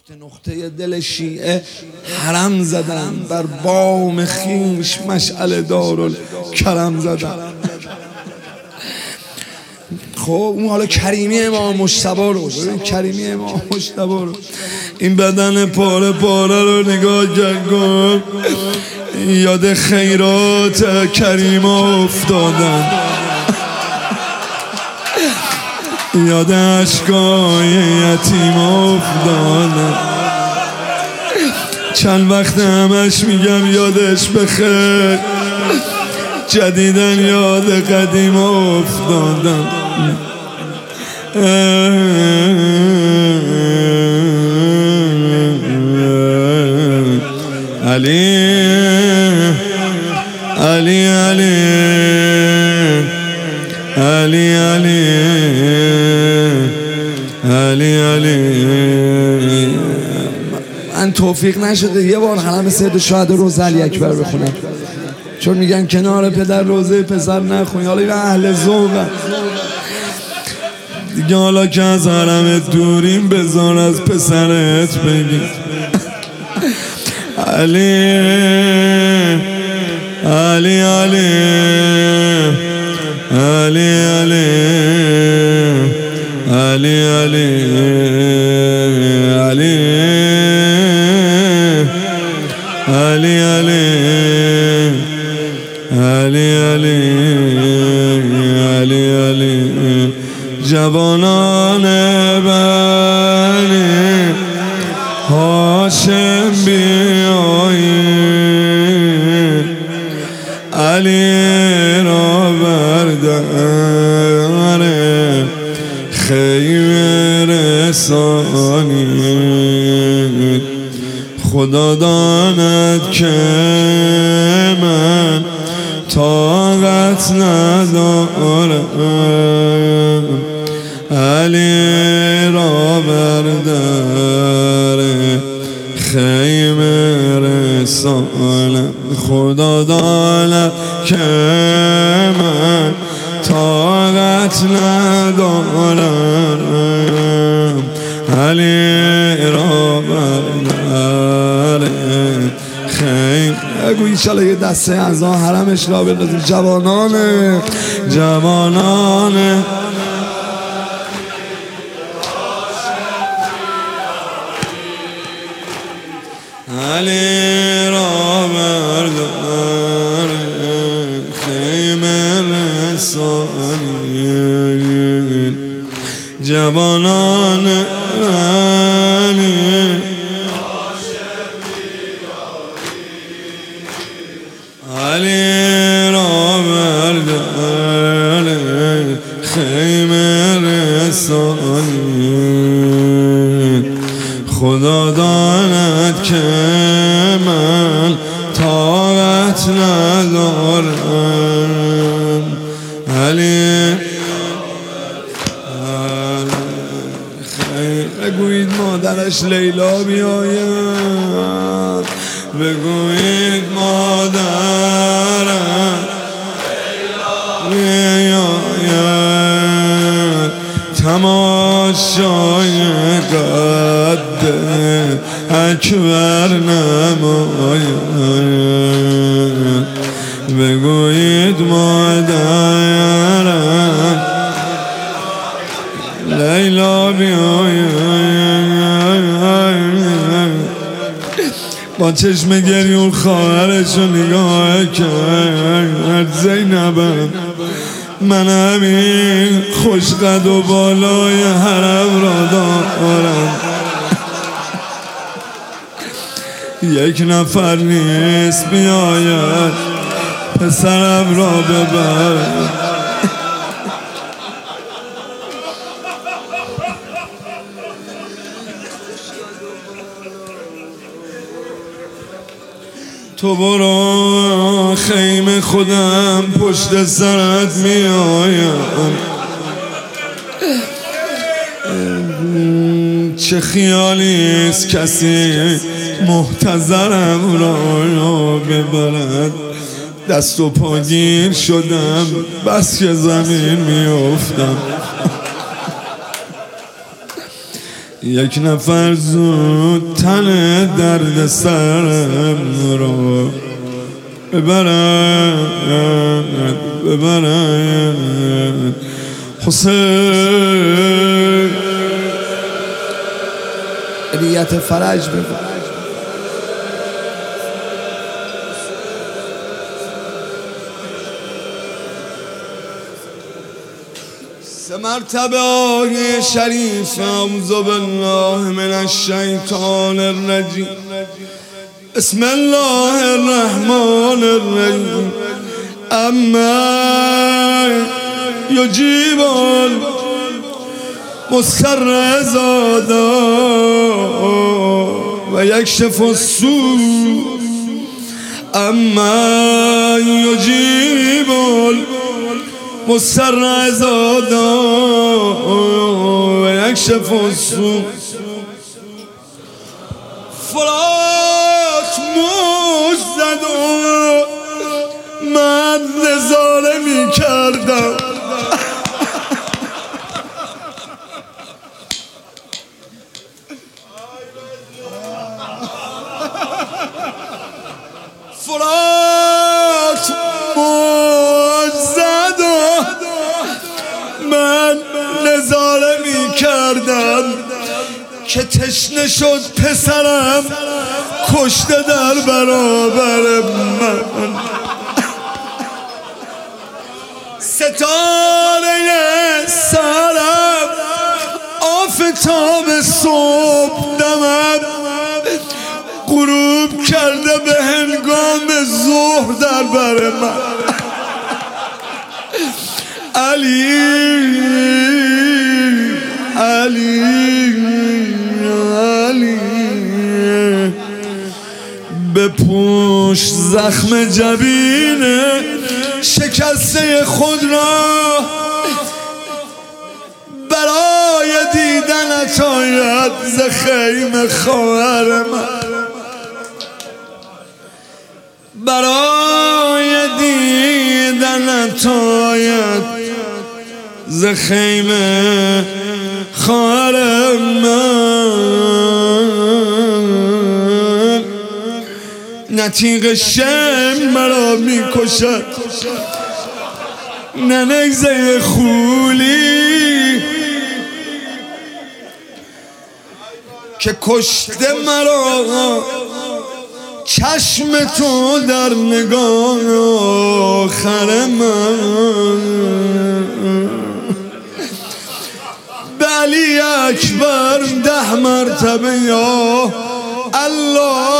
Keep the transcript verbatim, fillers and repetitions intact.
نقطه نقطه دل شیعه حرم زدن، بر بام خیش مشعل دارالکرم زدن. خب اون حالا کریمی امام مجتبی رو ببین، کریمی امام مجتبی رو، این بدن پاره پاره رو نگاه کن، یاد خیرات کریم افتادن، یاد عشقای یتیم افتادن. چند وقت همش میگم یادش بخیر، جدیدن یاد قدیم افتادن. علی علی علی علی علی علی علی من توفیق نشده یه بار حرم سید شهدا روزه علی اکبر بخونم، چون میگن کنار پدر روزه پسر نخونی. حالا این اهل ذوقن دیگه، حالا که از حرم دوریم بذار از پسرت بگی. علی علی علی علی علی علی علی علی علی علی علی علی علی جوانان بنی هاشم بیایید، علی را بردر خیمه رسانید. خدا داند که من طاقت ندارم، علی را بردر خیمه رسانم. خدا داند که من طاقت ندارم، علی را بردر خیمه. اگو اینشالله یه دسته از آن حرمش را بندازیم. جوانان جوانان علی را بردر خیمه رسانید. جوانان علی علی را بردر خیمه رسانید. خدا داند که من طاقت ندارم، علی بگویید مادرش لیلا بیاید، بگویید مادرم بیاید، تماشای قد اکبر نماید. بگویید مادرم لیلا بیاید، با چشم گریون خواهرشو نگاه کرد. زینبم من همین خوش قد و بالای حرم را دارم، یک نفر نیست بیاید پسرم را ببر. تو برو خیمه خودم پشت سرت میایم، چه خیالیست کسی محتضرم را ببرد. دست و پاگیر شدم بس که زمین میافتم. یک نفر زود تن درد سرم رو ببرد ببرد حسین نیت فرج ببرد. سه مرتبه آیه شریف اعوذ بالله من الشیطان الرجیم بسم الله الرحمن الرحیم اما یجیب المضطر اذا دعا و یکشف السوء اما یجیب المضطر اذا دعا و یکشف السوء. فرات موج زد و من نظاره می کردم فرات موج زد و من نظاره می کردم که تشنه شد پسرم کشته در برابر من. ستاره سرم آفتاب صبح دمم غروب کرده به هنگام ظهر در بر من. علی علی علی بپوش زخم جبین شکسته خود را برای دیدنت آید ز خیمه خواهر من برای دیدنت آید ز خیمه خواهر من. نتیق شم مرا می کشد نه نگزه خولی که کشته مرا چشم تو در نگاه آخر من. به علی اکبر ده مرتبه یا الله